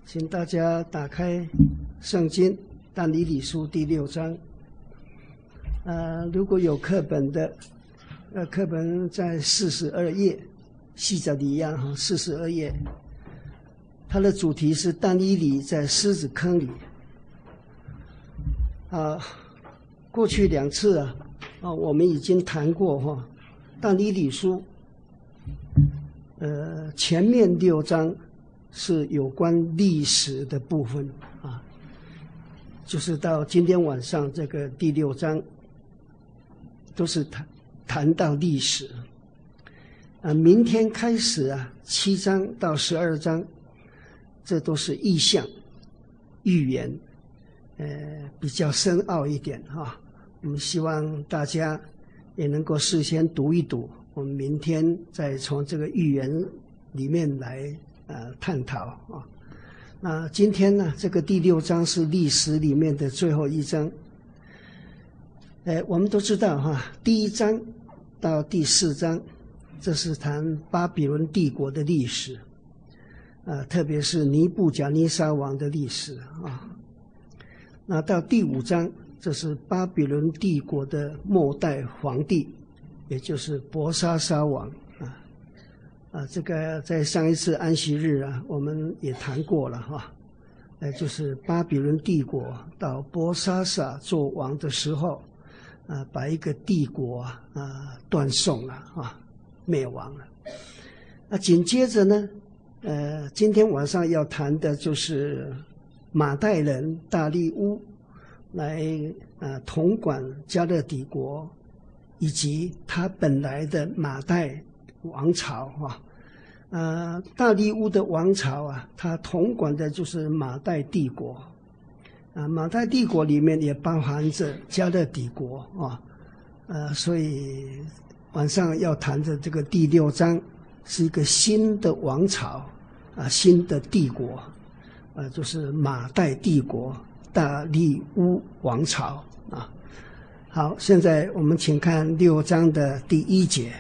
请大家打开圣经但以理书第6章。如果有课本的，课本在42页，细着一样哈，42页。它的主题是但以理在狮子坑里。过去2次我们已经谈过哈，但以理书，前面6章是有关历史的部分就是到今天晚上这个第6章，都是谈到历史。明天开始7章到12章，这都是意象、预言，比较深奥一点我们希望大家也能够事先读一读，我们明天再从这个预言里面来探讨那今天呢，这个第6章是历史里面的最后一章。我们都知道第1章到第4章，这是谈巴比伦帝国的历史，特别是尼布甲尼撒王的历史那到第5章，这是巴比伦帝国的末代皇帝，也就是伯沙撒王这个在上一次安息日我们也谈过了就是巴比伦帝国到伯沙撒做王的时候把一个帝国断送了灭亡了。那紧接着呢今天晚上要谈的就是马代人大利乌来统管加勒底国，以及他本来的马代王朝大利乌的王朝他统管的就是马代帝国马代帝国里面也包含着加勒底国所以晚上要谈的这个第6章是一个新的王朝新的帝国就是马代帝国大利乌王朝好，现在我们请看6章的第1节。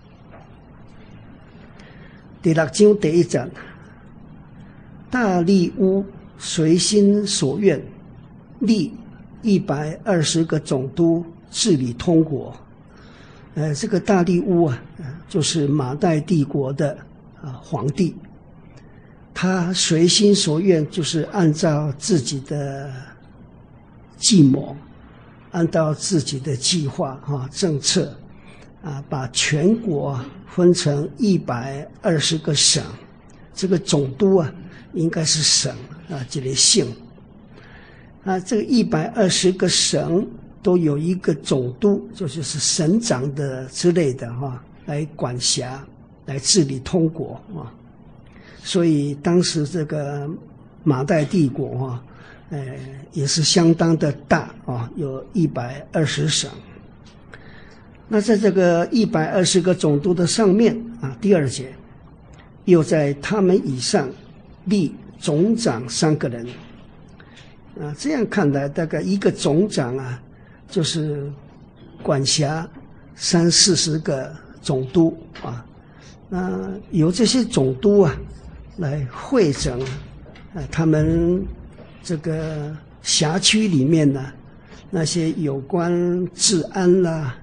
第6章第1节，大利乌随心所愿立120个总督治理通国。这个大利乌就是马代帝国的皇帝，他随心所愿，就是按照自己的计谋，按照自己的计划政策把全国分成120个省，这个总督应该是省这类姓这个120个省都有一个总督，就是省长的之类的来管辖，来治理通国所以当时这个马代帝国也是相当的大有120省。那在这个120个总督的上面第2节，又在他们以上立总长3个人这样看来，大概一个总长就是管辖30-40个总督那由这些总督来汇整他们这个辖区里面那些有关治安啦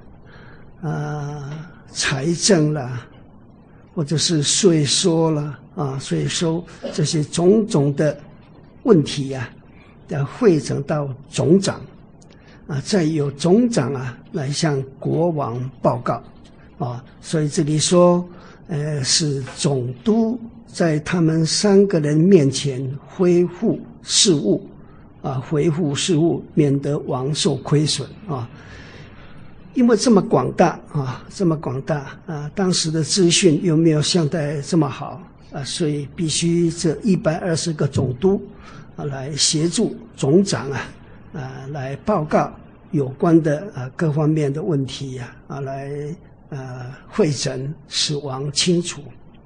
财政啦，或者是税收啦税收这些种种的问题要汇整到总长再由总长来向国王报告所以这里说是总督在他们3个人面前恢复事务恢复事务，免得王受亏损因为这么广大这么广大当时的资讯又没有现在这么好所以必须这120个总督来协助总长来报告有关的各方面的问题来汇整使王清楚。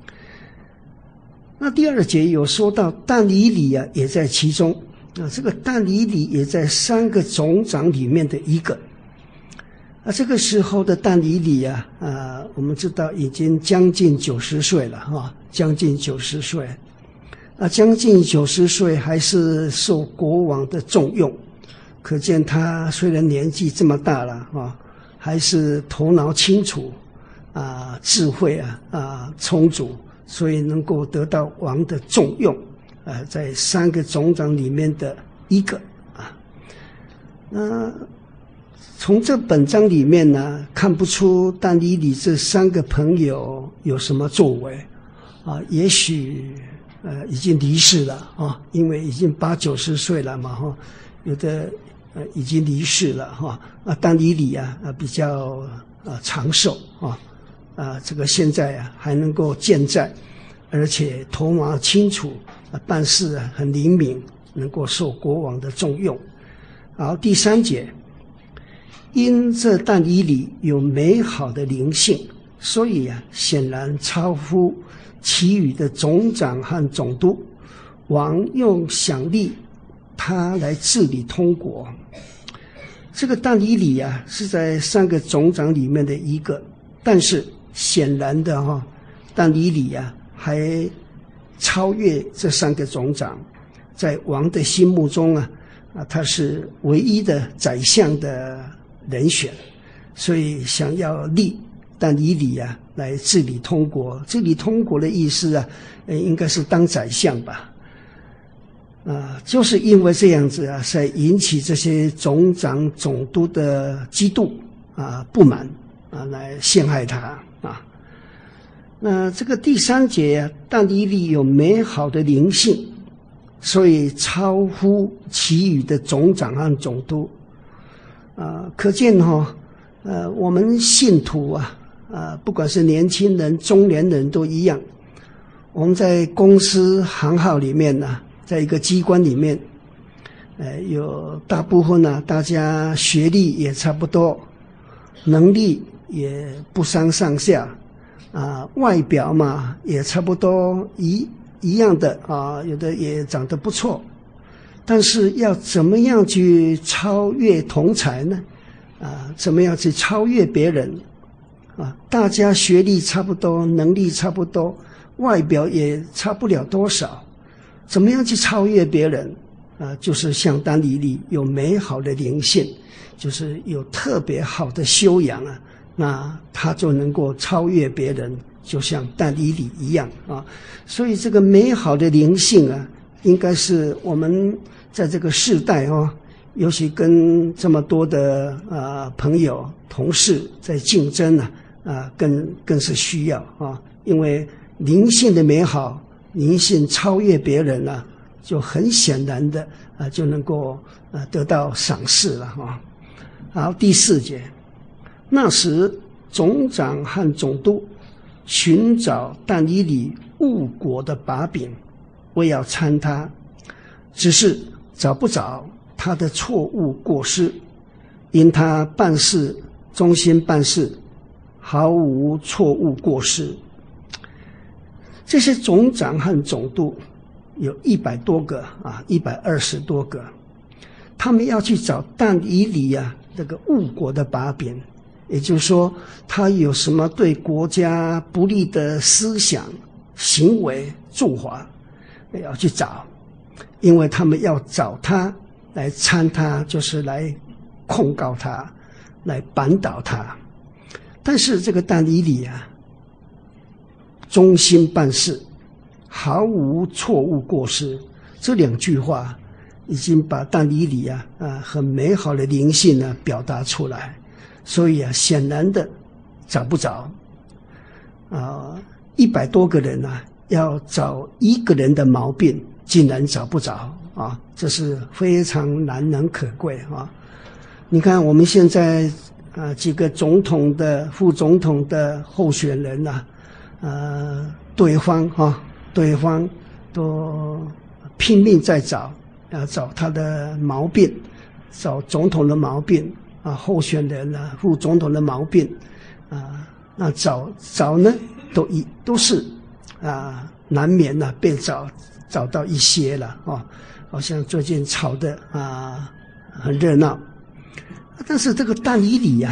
那第2节有说到但以理也在其中这个但以理也在3个总长里面的一个这个时候的但以理我们知道已经将近90岁了将近90岁将近90岁还是受国王的重用，可见他虽然年纪这么大了还是头脑清楚智慧充足，所以能够得到王的重用在3个总长里面的一个从这本章里面呢，看不出但以理这3个朋友有什么作为也许已经离世了因为已经80、90岁了嘛有的已经离世了但以理比较长寿这个现在还能够健在，而且头脑清楚办事很灵敏，能够受国王的重用。好，第3节，因这但以理有美好的灵性，所以显然超乎其余的总长和总督，王用赏励他来治理通国。这个但以理是在3个总长里面的一个，但是显然的但以理还超越这3个总长，在王的心目中他是唯一的宰相的人选，所以想要立但以理来治理通国。治理通国的意思应该是当宰相吧。就是因为这样子才引起这些总长总督的嫉妒不满来陷害他那这个第3节但以理有美好的灵性，所以超乎其余的总长和总督可见我们信徒不管是年轻人中年人都一样，我们在公司行号里面在一个机关里面有大部分大家学历也差不多，能力也不相上下外表嘛也差不多一样的有的也长得不错，但是要怎么样去超越同才呢？怎么样去超越别人大家学历差不多，能力差不多，外表也差不了多少，怎么样去超越别人就是像但以理有美好的灵性，就是有特别好的修养那他就能够超越别人，就像但以理一样所以这个美好的灵性应该是我们在这个世代尤其跟这么多的朋友同事在竞争更是需要因为灵性的美好，灵性超越别人就很显然的就能够得到赏识了好，第4节，那时总长和总督寻找但以理误国的把柄，为要参他，只是找不着他的错误过失，因他办事忠心办事，毫无错误过失。这些总长和总督有100多个120多个，他们要去找但以理这个误国的把柄，也就是说他有什么对国家不利的思想行为做法要去找，因为他们要找他来参他，就是来控告他，来扳倒他。但是这个但以理忠心办事，毫无错误过失，这2句话已经把但以理很美好的灵性表达出来，所以显然的找不着100多个人要找1个人的毛病竟然找不着这是非常难能可贵你看我们现在几个总统的副总统的候选人对方都拼命在找找他的毛病，找总统的毛病候选人副总统的毛病那找呢都是难免被找到一些了好像最近吵得很热闹。但是这个但以理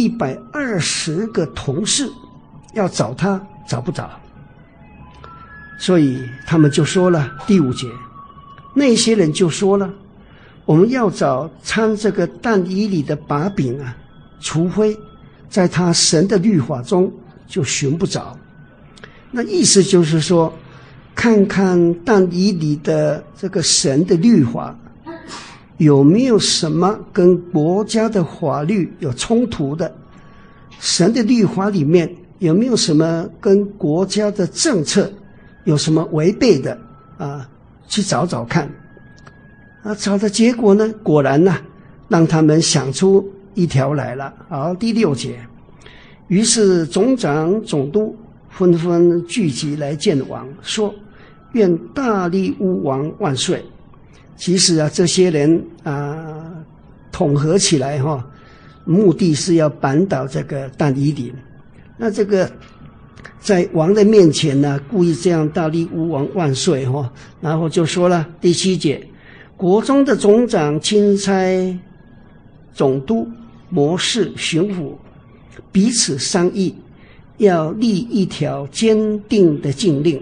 120个同事要找他找不着， 所以他们就说了，第5节，那些人就说了，我们要找掺这个但以理的把柄啊，除非在他神的律法中就寻不着。那意思就是说，看看但以理的这个神的律法有没有什么跟国家的法律有冲突的，神的律法里面有没有什么跟国家的政策有什么违背的啊，去找找看。找的结果呢，果然呢，让他们想出一条来了。好，第6节，于是总长总督纷纷聚集来见王，说：愿大利乌王万岁。其实啊，这些人统合起来目的是要扳倒这个但以理。那这个在王的面前呢，故意这样大利乌王万岁然后就说了，第7节，国中的总长、钦差、总督、谋士、巡抚彼此商议，要立一条坚定的禁令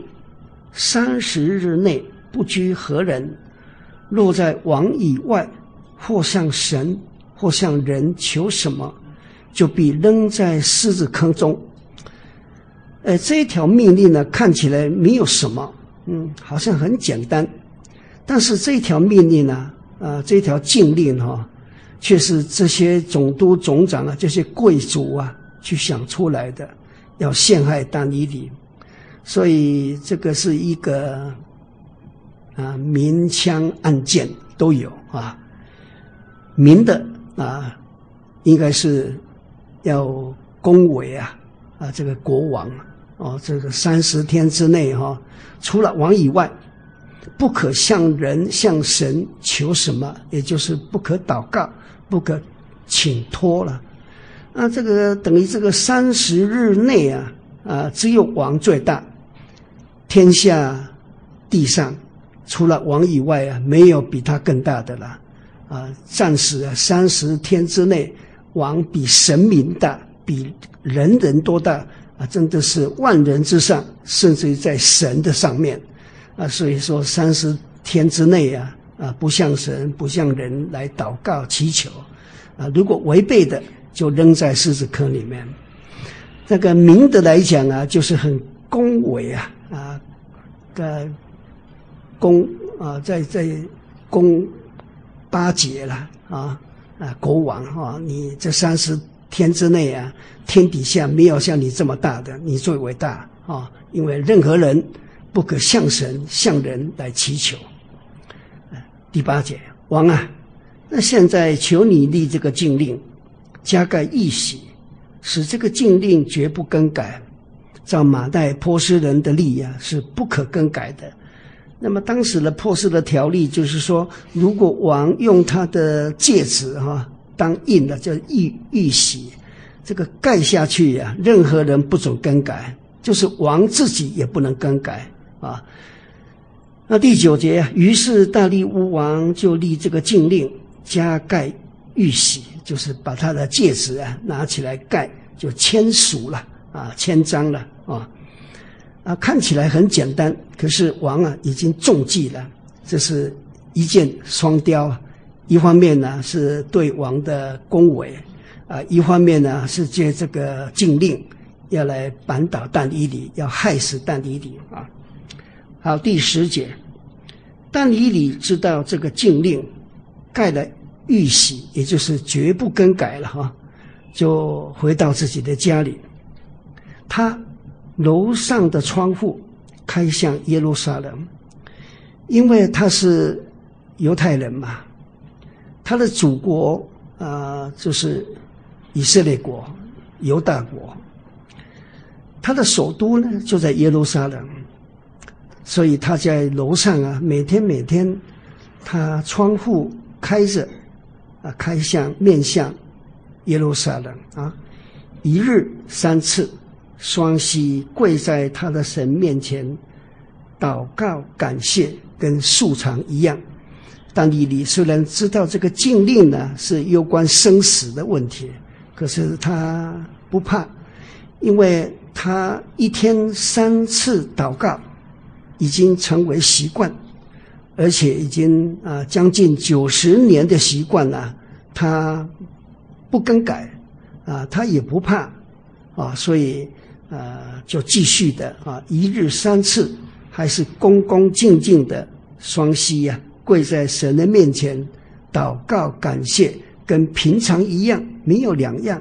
，30日内不拘何人，若在王以外或向神或向人求什么，就必扔在狮子坑中。这一条命令呢，看起来没有什么，好像很简单，但是这一条命令呢，这一条禁令却是这些总督总长这些贵族去想出来的，要陷害但以理。所以这个是一个明枪暗箭都有明的应该是要恭维这个国王这个30天之内除了王以外，不可向人向神求什么，也就是不可祷告，不可请托了。那这个等于这个30日内只有王最大，天下地上除了王以外没有比他更大的了。暂时30天之内，王比神明大，比人人都大真的是万人之上，甚至于在神的上面所以说30天之内不向神不向人来祷告祈求如果违背的就扔在狮子坑里面。这个明的来讲就是很恭维在恭巴结了国王你这30天之内天底下没有像你这么大的，你最伟大因为任何人不可向神向人来祈求。第8节，王那现在求你立这个禁令，加盖义玺，使这个禁令绝不更改，照马代波斯人的例是不可更改的。那么当时的波斯的条例就是说，如果王用他的戒指当印的叫玉玺，这个盖下去任何人不准更改，就是王自己也不能更改那第9节，于是大利乌王就立这个禁令，加盖玉玺，就是把他的戒指拿起来盖，就签署了签章了看起来很简单，可是王已经中计了。这是一箭双雕一方面呢是对王的恭维一方面呢是借这个禁令要来扳倒但以理，要害死但以理好，第10节，但以理知道这个禁令盖了玉玺，也就是绝不更改了就回到自己的家里。他楼上的窗户开向耶路撒冷，因为他是犹太人嘛，他的祖国就是以色列国，犹大国，他的首都呢就在耶路撒冷，所以他在楼上每天他窗户开着开向面向耶路撒冷一日3次双膝跪在他的神面前祷告感谢，跟素常一样。但以理虽然知道这个禁令呢是攸关生死的问题，可是他不怕，因为他一天3次祷告已经成为习惯，而且已经将近90年的习惯了，他不更改他也不怕所以就继续的1日3次，还是恭恭敬敬的双膝跪在神的面前祷告感谢，跟平常一样，没有两样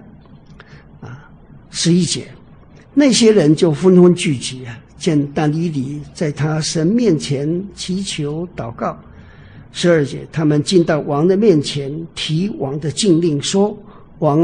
11节，那些人就纷纷聚集见但以理在他神面前祈求祷告。12节，他们进到王的面前，提王的禁令说：王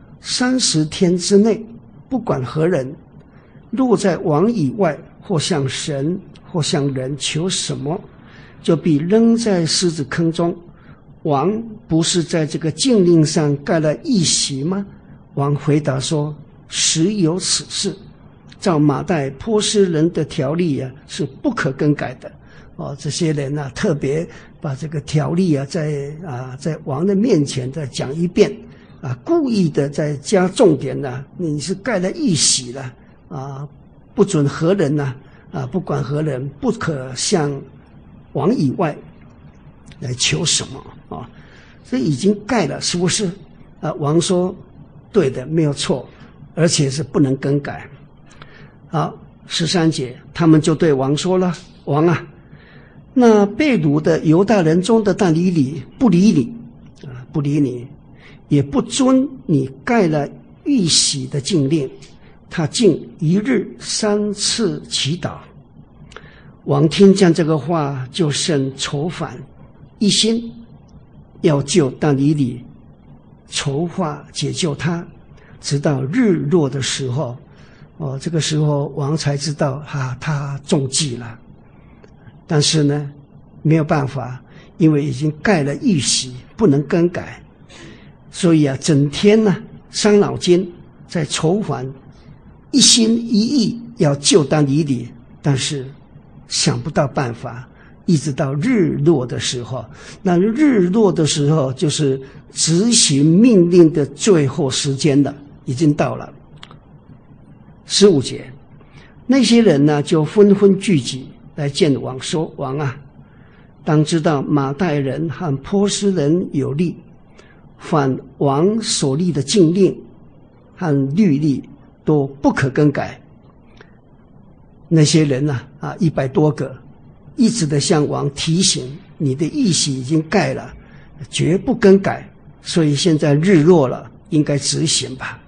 30天之内，不管何人，若在王以外，或向神或向人求什么，就必扔在狮子坑中。王不是在这个禁令上盖了一席吗？王回答说：实有此事。照马代波斯人的条例是不可更改的这些人特别把这个条例在王的面前再讲一遍故意的再加重点你是盖了一席了不准何人不管何人不可向王以外来求什么所以已经盖了，是不是王说对的，没有错，而且是不能更改。好，13节，他们就对王说了：王那被掳的犹大人中的但以理不理你不理你，也不遵你盖了预洗的禁令，他竟1日3次祈祷。王听见这个话，就甚愁烦，一心要救但以理，筹划解救他，直到日落的时候这个时候王才知道他中计了。但是呢没有办法，因为已经盖了预洗，不能更改，所以整天伤脑筋在筹划，一心一意要救但以理，但是想不到办法，一直到日落的时候。那日落的时候就是执行命令的最后时间了，已经到了。15节，那些人就纷纷聚集来见王，说：王当知道马代人和波斯人有例，反王所立的禁令和律例都不可更改。那些人100多个一直的向王提醒，你的预洗已经盖了，绝不更改，所以现在日落了，应该执行吧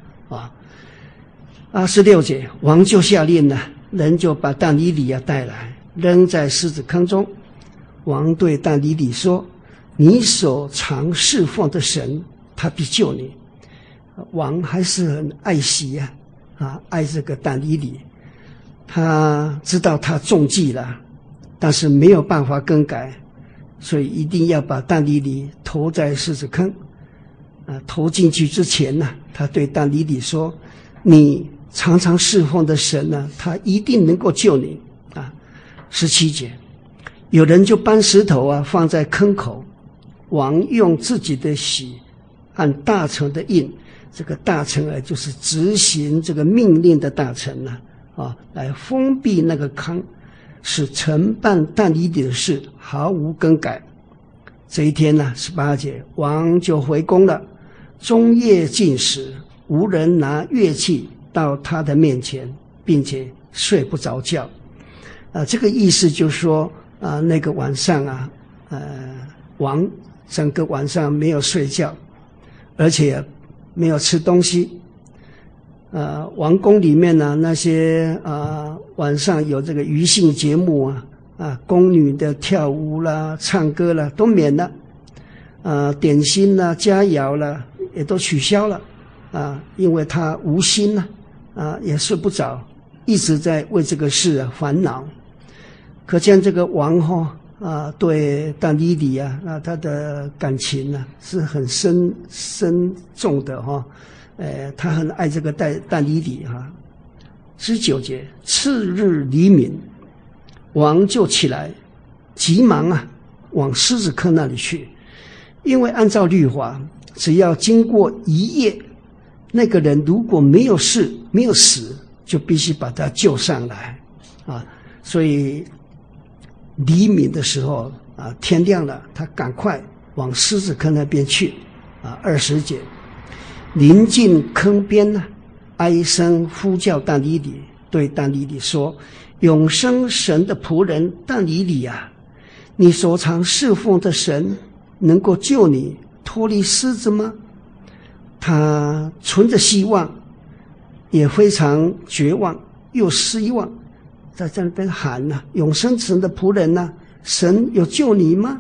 16节，王就下令了，人就把但以理带来，扔在狮子坑中。王对但以理说：你所常侍奉的神，他必救你。王还是很爱惜爱这个但以理，他知道他中计了，但是没有办法更改，所以一定要把但以理投在狮子坑投进去之前他对但以理说：你常常侍奉的神他一定能够救你17节，有人就搬石头放在坑口，王用自己的玺按大臣的印，这个大臣就是执行这个命令的大臣来封闭那个坑，使承办但以理的事毫无更改。这一天18节，王就回宫了，终夜禁食，无人拿乐器到他的面前，并且睡不着觉这个意思就是说那个晚上王整个晚上没有睡觉，而且没有吃东西王宫里面那些晚上有这个娱乐节目宫女的跳舞啦、唱歌啦都免了点心啦、佳肴啦也都取消了因为他无心也睡不着，一直在为这个事烦恼。可见这个王对但以理他的感情是很深重的他很爱这个但以理19节，次日黎明，王就起来，急忙往狮子坑那里去，因为按照律法，只要经过一夜，那个人如果没有死，就必须把他救上来所以黎明的时候天亮了，他赶快往狮子坑那边去20节，临近坑边呢，哀声呼叫但以理，对但以理说：永生神的仆人但以理啊，你所常侍奉的神能够救你脱离狮子吗？他存着希望，也非常绝望又失望，在这边喊永生神的仆人神有救你吗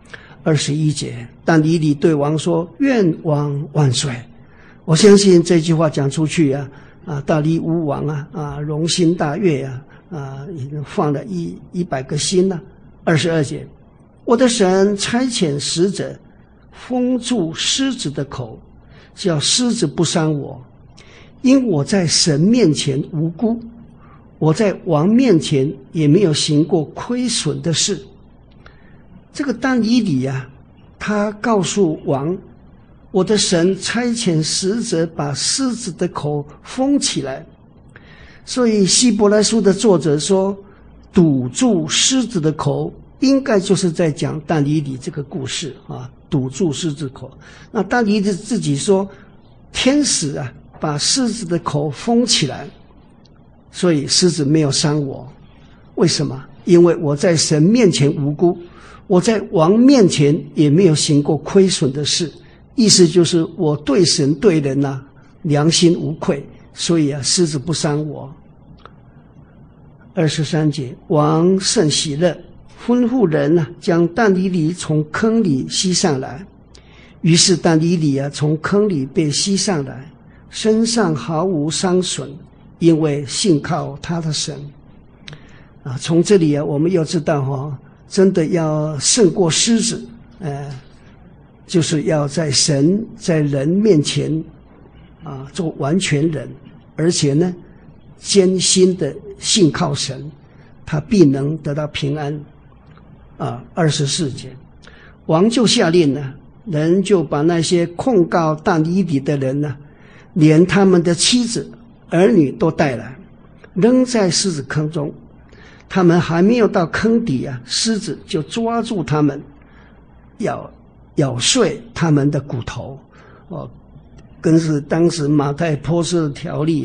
？21节，但以理对王说：愿王万岁。我相信这句话讲出去大利乌王荣心大悦已经放了100个心22节，我的神差遣使者封住狮子的口，叫狮子不伤我，因我在神面前无辜，我在王面前也没有行过亏损的事。这个但以理他告诉王，我的神差遣使者把狮子的口封起来。所以希伯来书的作者说，堵住狮子的口，应该就是在讲但以理这个故事堵住狮子口。那但以理自己说，天使把狮子的口封起来，所以狮子没有伤我。为什么？因为我在神面前无辜，我在王面前也没有行过亏损的事。意思就是我对神对人良心无愧，所以狮子不伤我。23节，王甚喜乐，吩咐人将但以理从坑里吸上来。于是但以理从坑里被吸上来，身上毫无伤损，因为信靠他的神。从这里我们要知道真的要胜过狮子，就是要在神在人面前做完全人，而且呢艰辛的信靠神，他必能得到平安。24节，王就下令人就把那些控告但以理的人连他们的妻子儿女都带来，扔在狮子坑中。他们还没有到坑底狮子就抓住他们，咬碎他们的骨头。跟是当时马太波斯的条例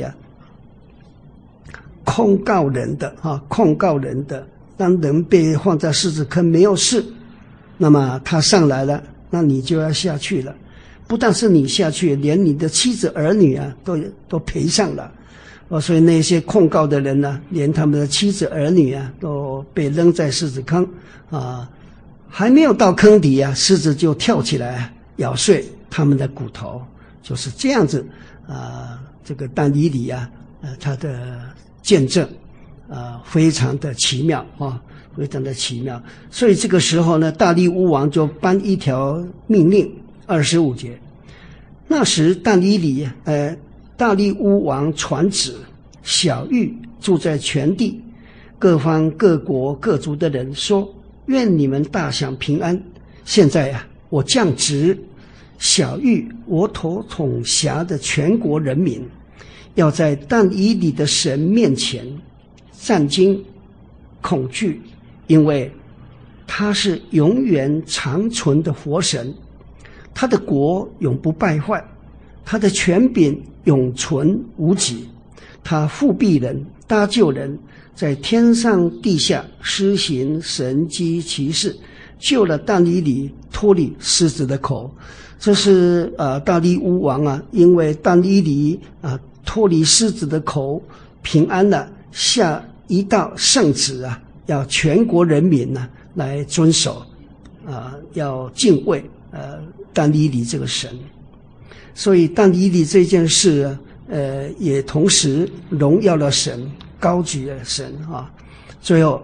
控告人的，当人被放在狮子坑没有事，那么他上来了，那你就要下去了。不但是你下去，连你的妻子儿女都赔上了。所以那些控告的人连他们的妻子儿女都被扔在狮子坑还没有到坑底狮子就跳起来咬碎他们的骨头。就是这样子这个但以理他的见证非常的奇妙非常的奇妙。所以这个时候呢，大利乌王就颁一条命令，25节，那时但以理大利乌王传旨，晓谕住在全地各方各国各族的人说，愿你们大享平安。现在我降旨晓谕我所统辖的全国人民，要在但以理的神面前战惊恐惧，因为他是永远长存的活神，他的国永不败坏，他的权柄永存无极，他复庇人，搭救人，在天上地下施行神迹奇事，救了但以理脱离狮子的口。这是大利乌王因为但以理脱离狮子的口平安了，下一道圣旨要全国人民来遵守要敬畏但以理这个神。所以但以理这件事也同时荣耀了神，高举了神最后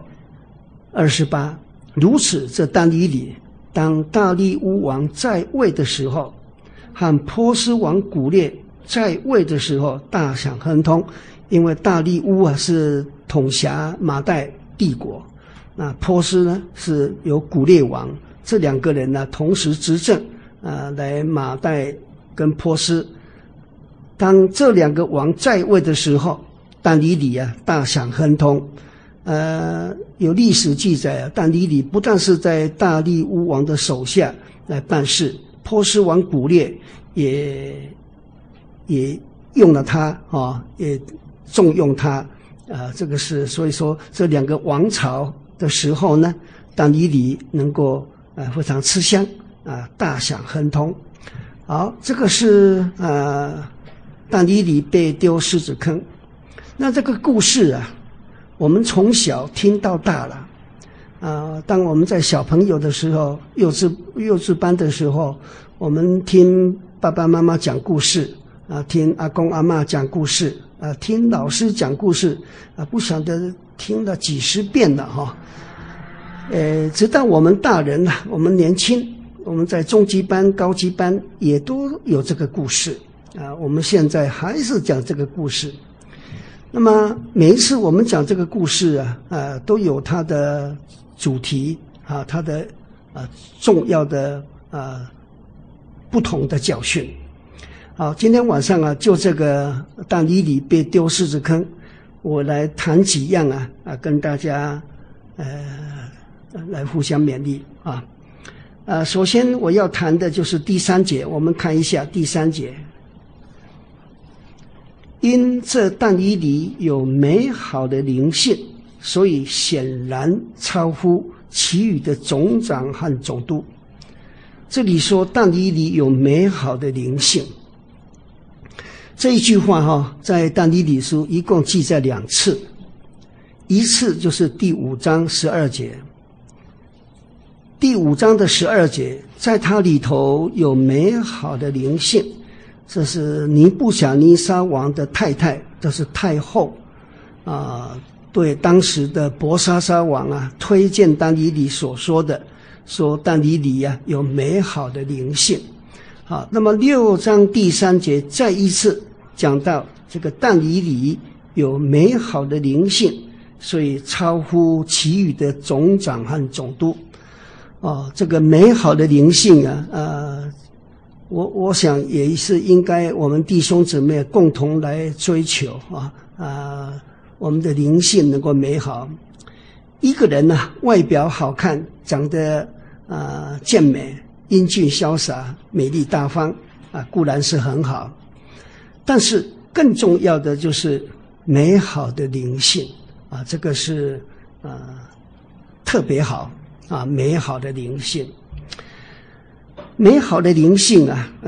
28，如此这但以理当大利乌王在位的时候，和波斯王古列在位的时候大享亨通。因为大利乌是统辖马代帝国，那波斯呢是由古列王，这两个人同时执政来马代跟波斯。当这两个王在位的时候，但以理大享亨通有历史记载啊，但以理不但是在大利乌王的手下来办事，波斯王古列也用了他啊，也重用他这个是所以说这两个王朝的时候呢，但以理能够非常吃香大享亨通。好，这个是但以理被丢狮子坑。那这个故事啊，我们从小听到大了当我们在小朋友的时候，幼稚班的时候，我们听爸爸妈妈讲故事听阿公阿嬷讲故事听老师讲故事不晓得听了几十遍了哈。直到我们大人我们年轻，我们在中级班、高级班也都有这个故事我们现在还是讲这个故事。那么每一次我们讲这个故事都有它的主题它的重要的不同的教训。好，今天晚上就这个但以理被丢狮子坑，我来谈几样跟大家来互相勉励首先我要谈的就是第3节，我们看一下第3节。因这但以理有美好的灵性，所以显然超乎其余的总长和总督。这里说但以理有美好的灵性，这一句话在但以理书一共记载2次，一次就是第5章12节。第5章的12节，在它里头有美好的灵性，这是尼布甲尼撒王的太太，这是太后对当时的伯沙撒王推荐但以理所说的，说但以理有美好的灵性。好，那么6章第3节再一次讲到这个但以理有美好的灵性，所以超乎其余的总长和总督。这个美好的灵性我想也是应该我们弟兄姊妹共同来追求我们的灵性能够美好。一个人外表好看，长得健美、英俊潇洒、美丽大方固然是很好，但是更重要的就是美好的灵性这个是特别好美好的灵性。美好的灵性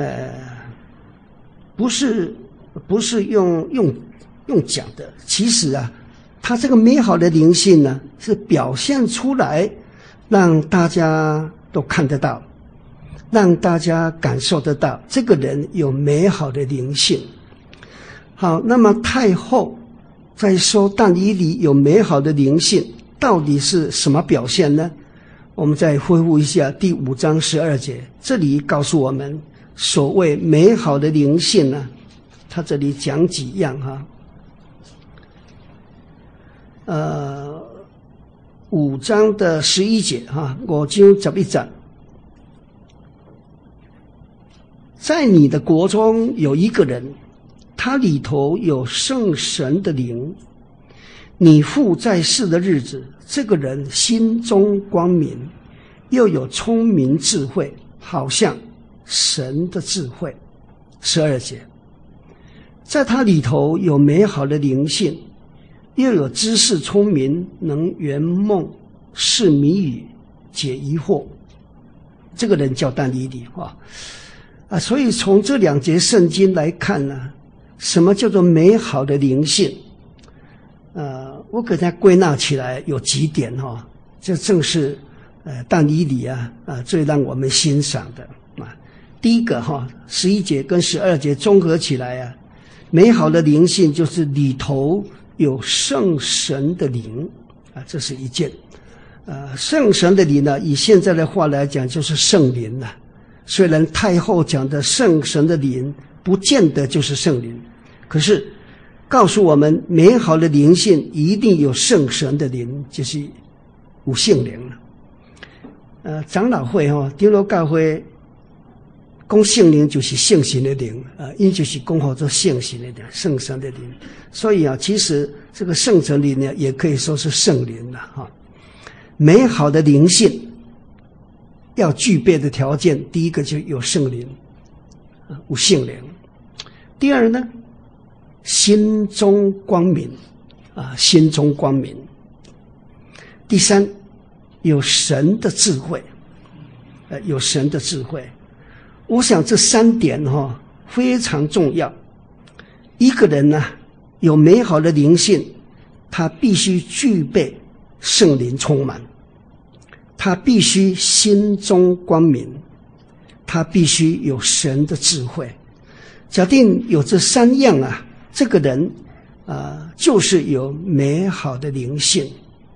不是用讲的，其实它这个美好的灵性呢，是表现出来，让大家都看得到，让大家感受得到，这个人有美好的灵性。好，那么太后在说但以理有美好的灵性，到底是什么表现呢？我们再恢复一下第5章12节，这里告诉我们所谓美好的灵性他这里讲几样5章的11节5章11节，在你的国中有一个人，他里头有圣神的灵，你父在世的日子，这个人心中光明，又有聪明智慧，好像神的智慧。12节，在他里头有美好的灵性，又有知识聪明，能圆梦、释谜语、解疑惑。这个人叫但以理所以从这2节圣经来看什么叫做美好的灵性？我给它归纳起来有几点这正是但以理最让我们欣赏的第一个11节跟12节综合起来美好的灵性就是里头有圣神的灵这是一件圣神的灵以现在的话来讲就是圣灵虽然太后讲的圣神的灵不见得就是圣灵，可是告诉我们美好的灵性一定有圣神的灵，就是有圣灵长老会长老教会讲圣灵就是圣神的灵因就是讲好做圣神的灵，圣神的灵。所以其实这个圣神灵呢，也可以说是圣灵了美好的灵性要具备的条件，第一个就有圣灵有圣灵。第二呢，心中光明心中光明。第三，有神的智慧有神的智慧。我想这3点非常重要。一个人呢，有美好的灵性，他必须具备圣灵充满，他必须心中光明，他必须有神的智慧。假定有这3样这个人就是有美好的灵性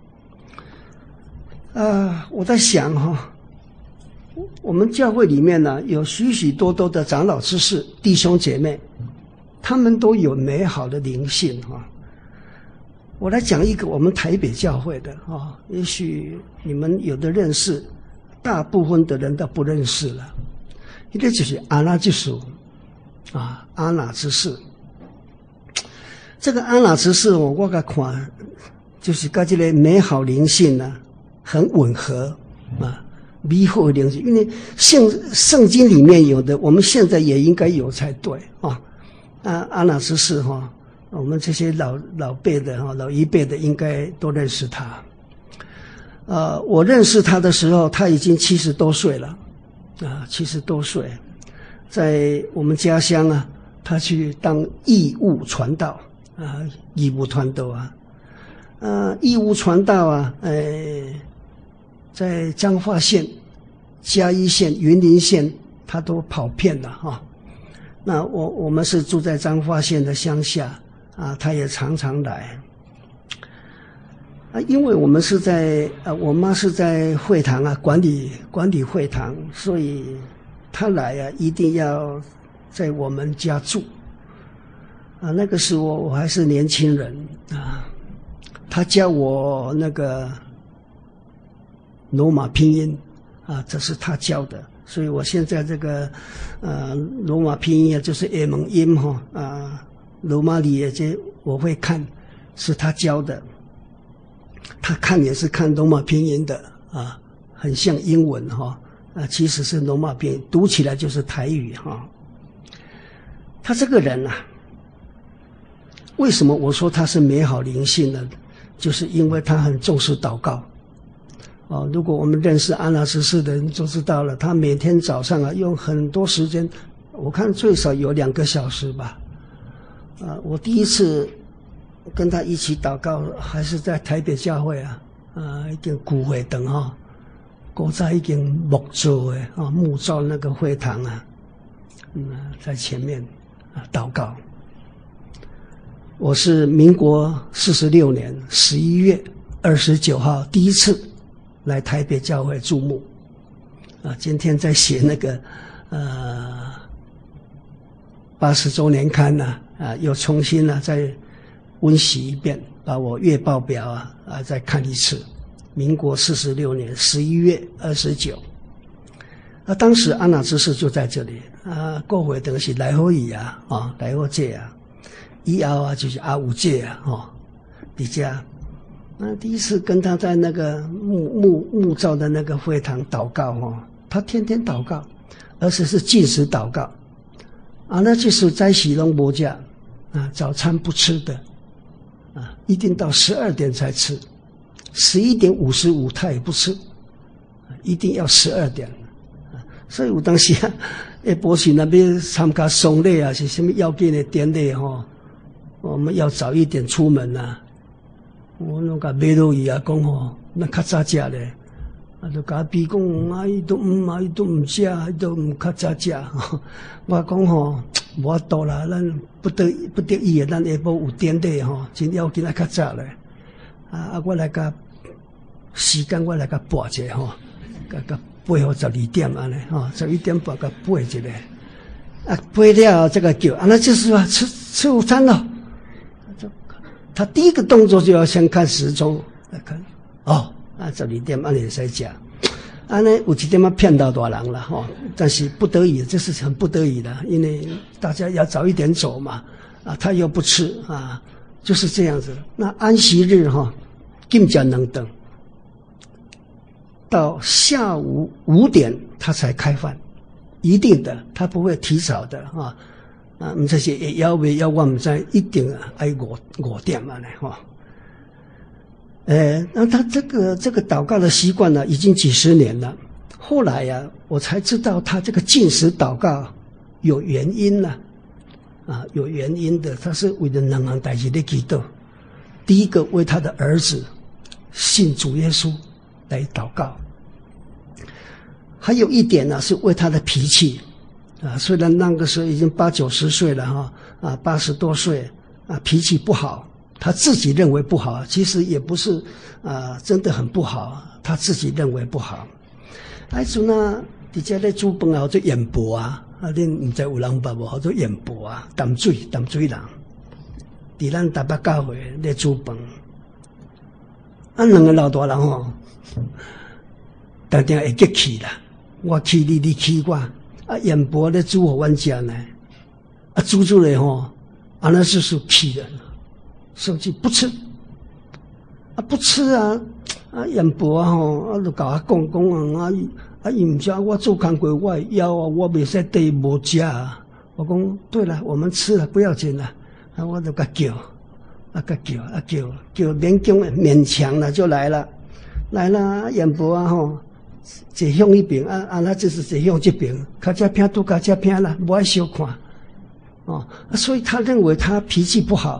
我在想我们教会里面呢，有许许多多的长老执事弟兄姐妹，他们都有美好的灵性我来讲一个我们台北教会的也许你们有的认识，大部分的人都不认识了。一个就是阿那执事阿那执事。这个阿那执事我给看，就是跟这个美好灵性很吻合美好的灵性。因为圣经里面有的，我们现在也应该有才对阿那执事我们这些老辈的老一辈的应该都认识他。我认识他的时候，他已经70多岁了70多岁，在我们家乡他去当义务传道义务传道义务传道在彰化县、嘉义县、云林县，他都跑遍了那我们是住在彰化县的乡下他也常常来因为我们是在我妈是在会堂管理会堂，所以他来一定要在我们家住那个时候我还是年轻人他教我那个罗马拼音这是他教的，所以我现在这个罗马拼音就是 M 音罗马里也这我会看，是他教的。他看也是看罗马拼音的很像英文其实是罗马拼音，读起来就是台语他这个人为什么我说他是美好灵性呢？就是因为他很重视祷告如果我们认识阿那执事的人就知道了，他每天早上用很多时间，我看最少有2个小时吧我第一次跟他一起祷告还是在台北教会已经旧会堂古早已经木造的木造那个会堂在前面祷告。我是民国46年11月29号第一次来台北教会注目今天在写那个80周年刊又重新再温习一遍，把我月报表再看一次。民国46年11月29，当时阿那执事就在这里过会堂是来好伊来好这以后就是阿五姐在家第一次跟他在那个木造的那个会堂祷告他天天祷告，而且是禁食祷告那就是在洗龙伯家早餐不吃的一定到12点才吃，11点55他也不吃一定要12点所以有当时下晡时那边参加丧礼是什么要紧的典礼我们要早一点出门我那个买落伊讲那较早食咧就甲比讲伊都唔食，伊都唔较早食我讲无法度啦，咱不得已咱下晡有典礼真要紧较早咧我来甲时间我来甲拨一下甲背后12点安尼11点半甲背一下背了这个叫那就是说吃午餐了。他第一个动作就要先看时钟来看12点按理在讲安尼有一点仔骗到大人了哈，但是不得已，这是很不得已的，因为大家要早一点走嘛，他又不吃啊，就是这样子。那安息日哈，禁食2顿，到下午5点他才开饭，一定的，他不会提早的啊。这些也要我们在一定爱5点嘛呢哈。那他这个祷告的习惯呢，已经几十年了。后来呀，我才知道他这个禁食祷告有原因了，有原因的。他是为了2样代志在祈祷。第一个为他的儿子信主耶稣来祷告，还有一点呢是为他的脾气虽然那个时候已经80、90岁了哈，80多岁脾气不好。他自己认为不好，其实也不是真的很不好，他自己认为不好。迄阵伫遮咧煮饭叫做盐婆恁唔知有人捌无？叫做盐婆淡水人，伫咱台北教会咧煮饭。2个老大人吼，常常会激气啦，我气你，你气我。盐婆咧煮互阮食呢，煮出来吼，那就是气人。生气不吃，不吃盐婆吼，就甲我讲伊唔食，我做工过我的腰我袂使对无食我讲对了，我们吃了不要紧了，我就甲叫，勉强了就来了，盐婆吼，坐向一边那就是坐向这边，较只偏拄较只偏啦，无爱小看所以他认为他脾气不好。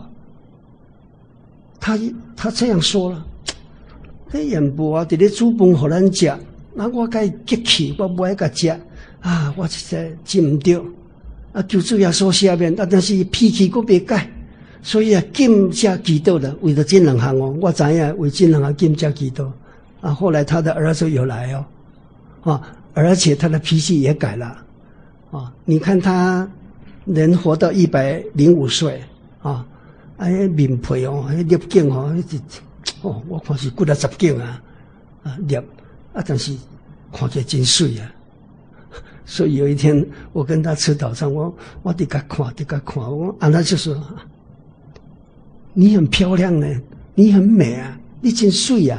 他这样说了，迄盐婆伫咧煮饭互咱食，我甲伊激气，我无爱甲食我实在禁唔着求主耶稣赦免但是脾气佫袂改，所以禁食祈祷了，为了这2项我知影为这2项禁食祈祷后来他的儿子有来而且他的脾气也改了你看他能活到105岁面皮粒颈我看是几10颈粒但是看起来真水所以有一天我跟他吃早餐，我伫甲看，我他就说你很漂亮呢，你很美你真水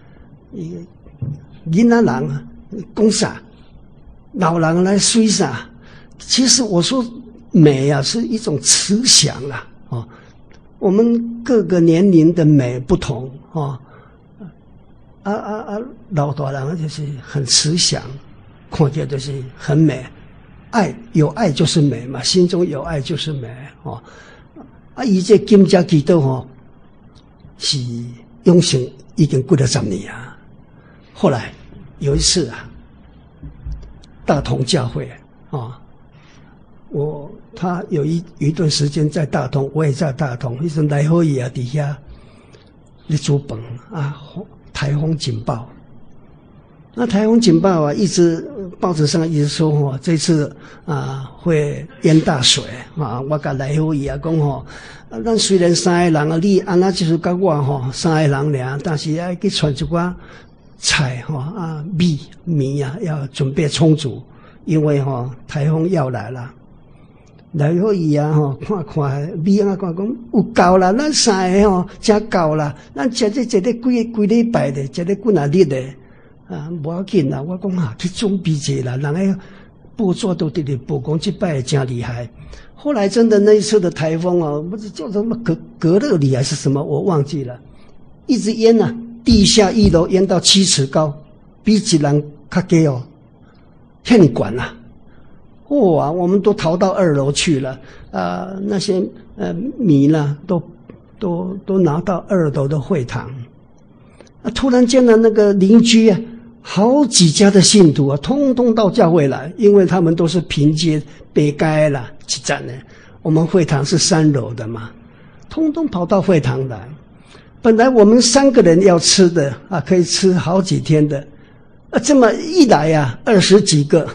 囡仔人讲啥，老人来水啥？其实我说美是一种慈祥我们各个年龄的美不同老大人就是很慈祥，看起来就是很美，有爱就是美嘛，心中有爱就是美伊这禁食祈祷是用成已经过了10年后来有一次大同教会他有一段时间在大同，我也在大同。那时候来好伊底下咧煮饭台风警报。那台风警报一直报纸上一直说这次会淹大水我甲来好伊讲咱虽然3个人你那就是甲我3个人尔，但是要去传一寡菜米要准备充足，因为台风要来了。来好伊看米看讲有够啦，咱3个真够啦，咱食这几礼拜的，食咧几啊日的无要紧啦。我讲去准备者啦，人个报纸都直直报讲这摆真厉害。后来真的那一次的台风不知叫什么格勒里还是什么，我忘记了，一直淹地下1楼淹到7尺高，比一人较高很管我们都逃到2楼去了那些米呢都拿到2楼的会堂突然间呢那个邻居好几家的信徒通通到教会来，因为他们都是平街北街啦去站的，我们会堂是3楼的嘛，通通跑到会堂来。本来我们3个人要吃的可以吃好几天的这么一来20几个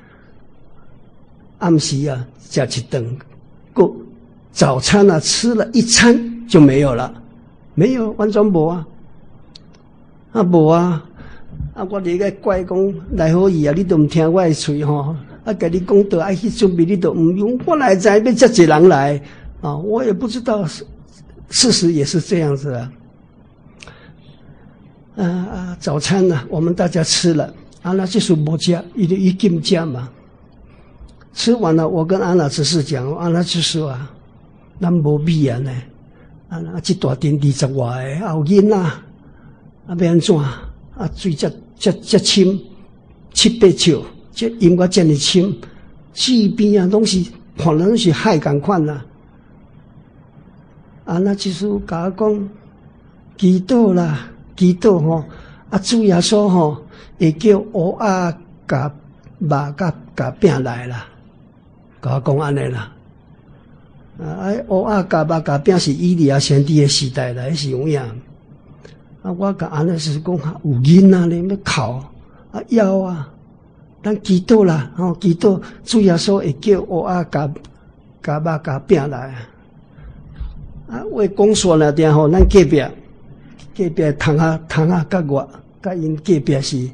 暗时吃一顿，早餐吃了1餐就没有了，没有完全没没啊，我伫个怪讲来好意啊，你都唔听我的嘴吼，啊，甲你讲到爱去准备，你都唔用，我哪知要这几人来啊？我也不知道，事实也是这样子啊。早餐呢，我们大家吃了，安娜就是无吃，一定吃嘛。吃完了，我跟安娜只是讲，安娜就说啊，咱无米啊呢，啊，这大阵20外个，啊有囡仔，啊要安怎？啊，水这深，7、8尺，这饮我这么深，四边啊拢是，看拢是海共款啦。啊，那就是甲我讲，祈祷啦，祈祷吼，啊，主耶稣吼会叫蚵仔甲肉甲饼来啦，甲我讲安尼啦。啊，蚵仔甲肉甲饼是以利亚先知的时代来是有影。啊，我甲安尼是讲有囡仔咧，要哭啊，枵啊，咱祈祷啦，吼，祈祷主耶稣会叫蚵仔甲肉甲饼来。啊，话讲说了点吼，咱隔壁窗啊，甲我甲因隔壁是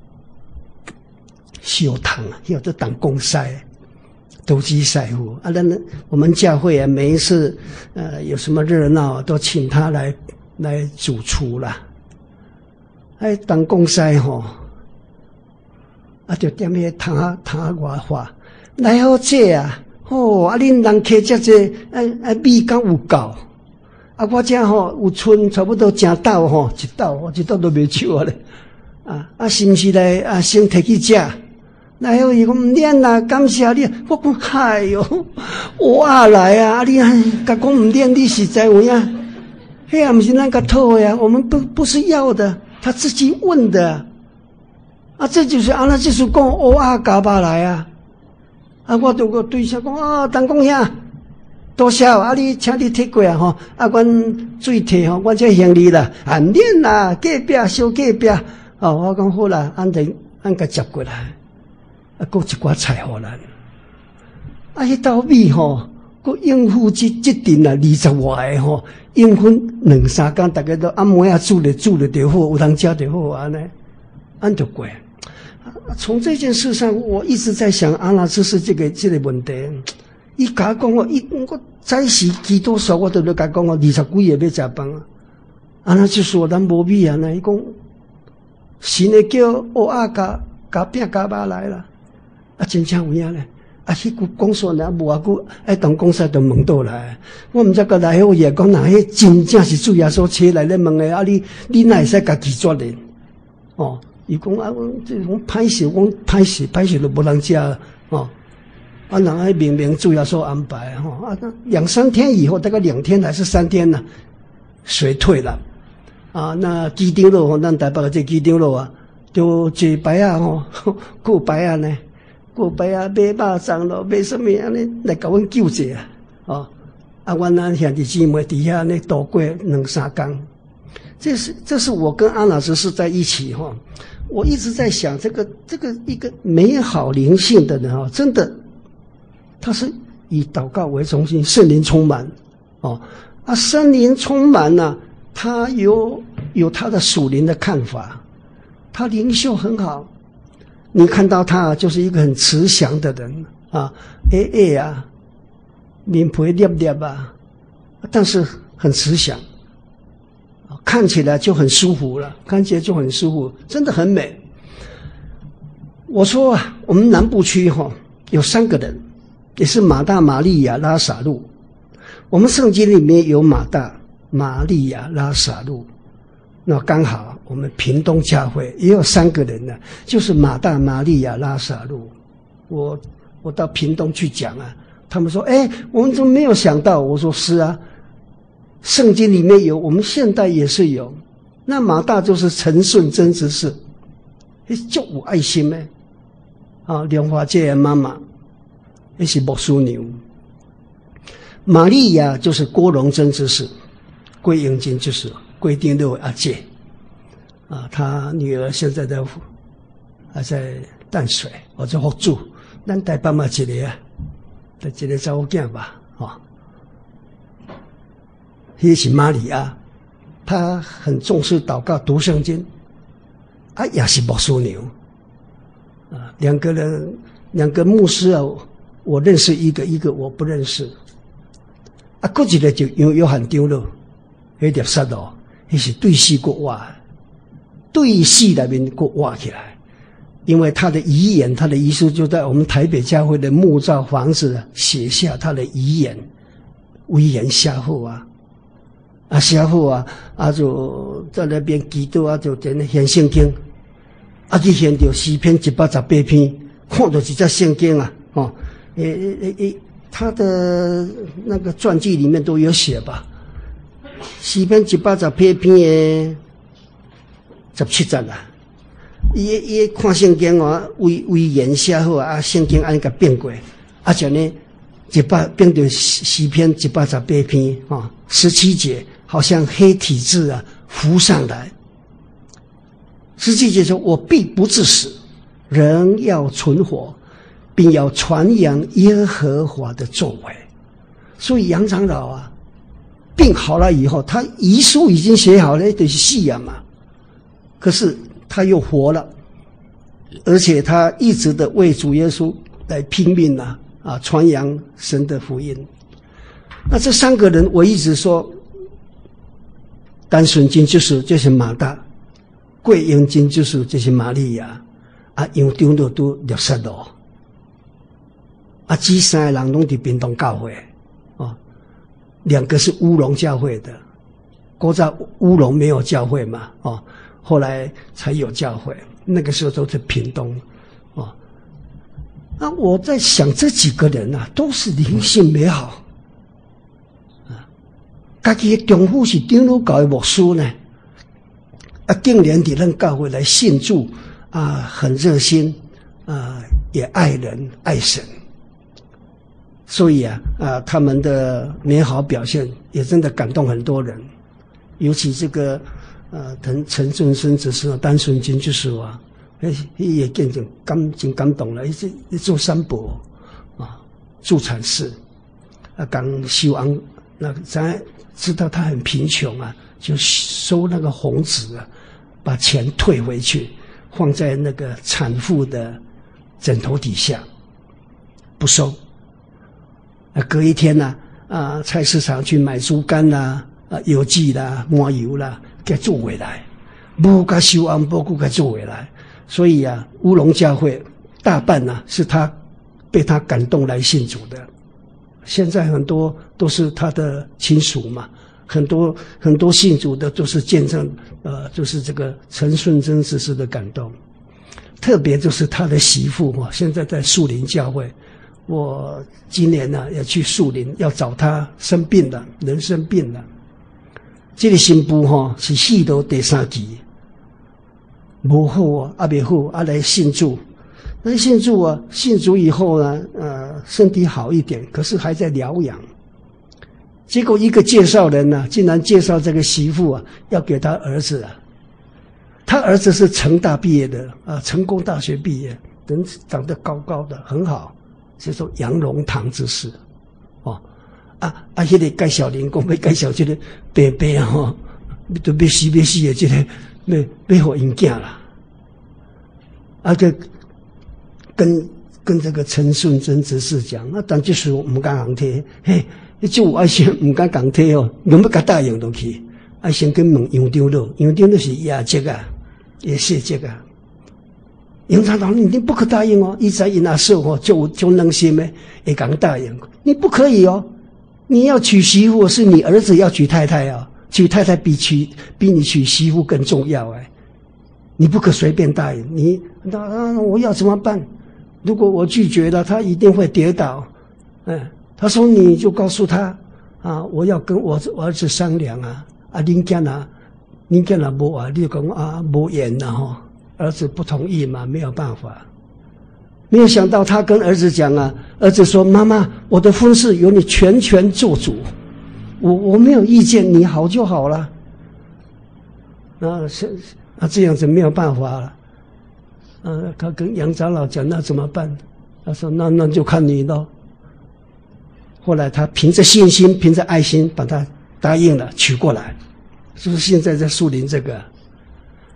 小堂啊，叫做当公司投机师傅啊。我们教会啊，每一次有什么热闹，都请他来主厨啦。哎，当公司吼，啊，就踮迄窗啊外话，来好这啊。哦，啊！恁人客遮济，米敢有够？啊，我遮吼有剩差不多正斗吼，一斗都袂少啊咧。啊，是毋是来啊？先摕去食。然后伊讲唔免啦，感谢你。我讲嗨哟，我来啊！你甲讲唔免，你实在有影？迄也毋是咱甲讨的啊，我们不是要的，他自己问的。啊，这就是安那就是讲蚵仔加肉来啊。啊，我就个对声讲啊，陈公兄，多谢啊！你请你摕过啊吼，啊，阮水摕吼，阮这行李啦，啊，免啦，隔壁小隔壁，哦，我讲好啦，咱甲接过来，啊，搁一寡菜互咱，啊，迄道米吼，搁应付这阵啊20外个吼，应付2、3工，大家都暗暝啊煮了就好，有通食就好安尼，安就过。从这件事上，我一直在想阿那只是这个问题。伊甲讲我早时几多少，我都甲讲我20几夜要食饭啊。阿那就说咱无米啊，那伊讲神会叫蚵仔加饼加肉来啦。啊，真正有影咧。啊，迄句讲说呢，无偌久，当公司就问倒来。我毋知个来好嘢讲，那迄真正是主耶稣车来咧问诶。啊，你哪会使家己决定？哦。伊讲啊，这种歹势，讲歹势都无人食哦。啊，人还明明主要说安排吼啊，2、3天以后，大概2天还是3天呢，水退了啊。那鸡丁肉吼，咱台北的这鸡丁肉啊，就一排啊吼，过排啊呢，过排啊买肉粽咯，买什么安尼来甲阮救济啊。哦，啊，阮那兄弟姊妹底下呢度过2、3工。这是我跟安老师是在一起哈。我一直在想，这个一个美好灵性的人啊，真的，他是以祷告为中心，圣灵充满哦啊，圣灵充满了，他有他的属灵的看法，他灵秀很好，你看到他就是一个很慈祥的人啊，啊，面皮裂裂啊，但是很慈祥。看起来就很舒服了，看起来就很舒服，真的很美。我说啊，我们南部区有3个人，也是马大、玛利亚、拉撒路。我们圣经里面有马大、玛利亚、拉撒路，那刚好我们屏东教会也有3个人呢，就是马大、玛利亚、拉撒路。我到屏东去讲啊，他们说：“我们怎么没有想到？”我说：“是啊。”圣经里面有，我们现代也是有。那马大就是陈顺贞执事，足有爱心的啊，莲花姐的妈妈，也是牧师娘。玛利亚就是郭荣贞执事，郭英金就是郭丁六阿姐啊，她女儿现在还在淡水，我在福州，咱台北嘛一个啊，一个查某囝吧，也是玛利亚，她很重视祷告、读圣经。 啊，也是牧师娘啊，两个牧师啊，我认识一个我不认识。啊，过一个就约翰长老，迄粒沙哦，迄是对死国挖，对死那边国挖起来，因为他的遗言，他的遗书就在我们台北教会的木造房子写下他的遗言，威严下后啊，下后啊就在那边祈祷啊，就在那献圣经，啊去献到诗篇118篇，看到一只圣经啊，哦，他的那个传记里面都有写吧，诗篇118篇的17节啦，伊看圣经啊，威严写好啊，圣经安尼甲变过，啊像呢变到诗篇118篇啊，17节好像黑体字啊浮上来。17节说：“我必不致死，仍要存活。”并要传扬耶和华的作为，所以杨长老啊，病好了以后，他遗书已经写好了，就是死啊嘛。可是他又活了，而且他一直的为主耶稣来拼命啊，传扬神的福音。那这3个人，我一直说，单纯金就是马大，贵英金就是玛利亚，啊，杨长老都60了。啊，这3个人拢伫屏东教会，哦，2个是乌龙教会的，古早乌龙没有教会嘛，哦，后来才有教会，那个时候都是屏东，哦，那我在想这几个人啊，都是灵性美好，啊，家己的丈夫是长老教的牧师呢，啊，竟然伫咱教会来信主，啊，很热心，啊，也爱人爱神。所以他们的美好表现也真的感动很多人，尤其这个陈顺生执事单纯金执事啊，也见证真感动了，一做三伯啊，助产士啊，刚修安那个咱知道他很贫穷啊，就收那个红纸啊，把钱退回去，放在那个产妇的枕头底下，不收。隔一天呢，菜市场去买猪肝啦，油剂啦，麻油啦，给做回来，不该收安，不该做回来。所以乌龙教会大半是他被他感动来信主的。现在很多都是他的亲属嘛，很多信主的都是见证，就是这个陈顺贞执事的感动。特别就是他的媳妇现在在树林教会。我今年要去树林，要找他，生病了，人生病了。这个新妇是4度第3期，不好未好来信主。那信主以后呢，身体好一点，可是还在疗养。结果一个介绍人竟然介绍这个媳妇要给他儿子他儿子是成大毕业的成功大学毕业，人长得高高的，很好。是说杨荣堂之事，迄个介绍人讲要介绍这个伯伯都要死的这个要互因囝啦，就跟这个陈顺贞执事讲，但这事唔敢讲提，嘿，这有爱先唔敢讲提哦，用要甲答应落去，爱先跟问杨长老，杨长老是亚籍也谢籍杨长老，你不可答应哦！一在因那时候就能心的，会讲答应，你不可以哦！你要娶媳妇，是你儿子要娶太太娶太太比你娶媳妇更重要你不可随便答应。那我要怎么办？如果我拒绝了，他一定会跌倒。他说你就告诉他我要跟我儿子商量恁囝无你就讲无言啦儿子不同意嘛，没有办法。没有想到他跟儿子讲儿子说：“妈妈，我的婚事由你全权做主，我没有意见，你好就好了。”这样子没有办法了。他跟杨长老讲，那怎么办？他说：“那就看你咯。”后来他凭着信心，凭着爱心，把他答应了，娶过来。就是现在在树林这个。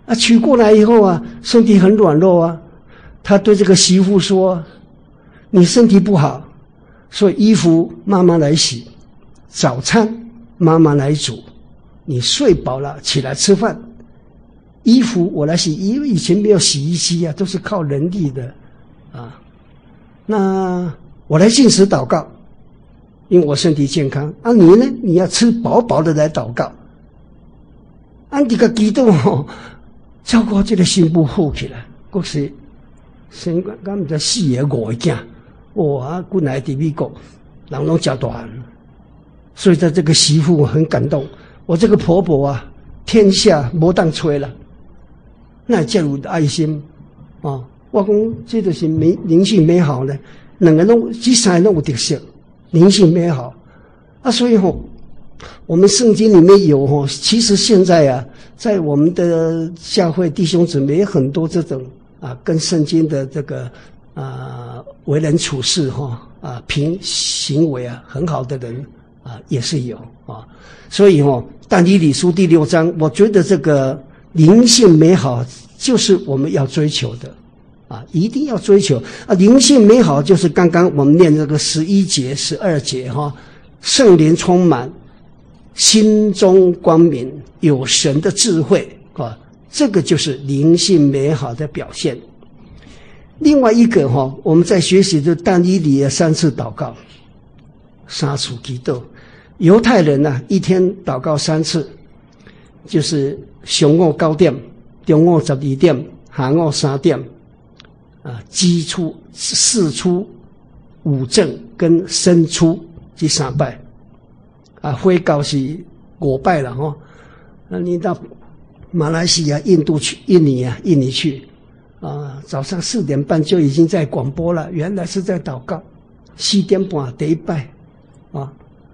娶过来以后啊，身体很软弱啊，他对这个媳妇说：“你身体不好，所以衣服妈妈来洗，早餐妈妈来煮，你睡饱了起来吃饭，衣服我来洗，因为以前没有洗衣机啊，都是靠人力的啊。那我来禁食祷告，因为我身体健康啊。你呢？你要吃饱饱的来祷告。按这个激动哦，照顾这个心不好起来，可是生敢唔知4个5个囝，哇！本来在美国，人拢吃大，所以在这个媳妇我很感动。我这个婆婆啊，天下无当吹了，那这有爱心哦。我讲这就是灵性美好呢，两个拢这三个都有特色，灵性美好啊。所以我们圣经里面有其实现在啊，在我们的教会弟兄姊妹也很多这种啊，跟圣经的这个为人处事凭行为啊很好的人啊也是有啊。所以但以理书第6章，我觉得这个灵性美好就是我们要追求的啊，一定要追求啊。灵性美好就是刚刚我们念这个11节、12节圣灵充满，心中光明，有神的智慧啊，这个就是灵性美好的表现。另外一个我们在学习的但以理的3次祷告，三次祈祷。犹太人啊，一天祷告3次，就是上午9点、中午12点、下午3点啊，基初、四初、五正跟申初这3拜啊，会告是5拜了那你到马来西亚、印度去、印尼去啊，早上4点半就已经在广播了，原来是在祷告。4点半第1拜啊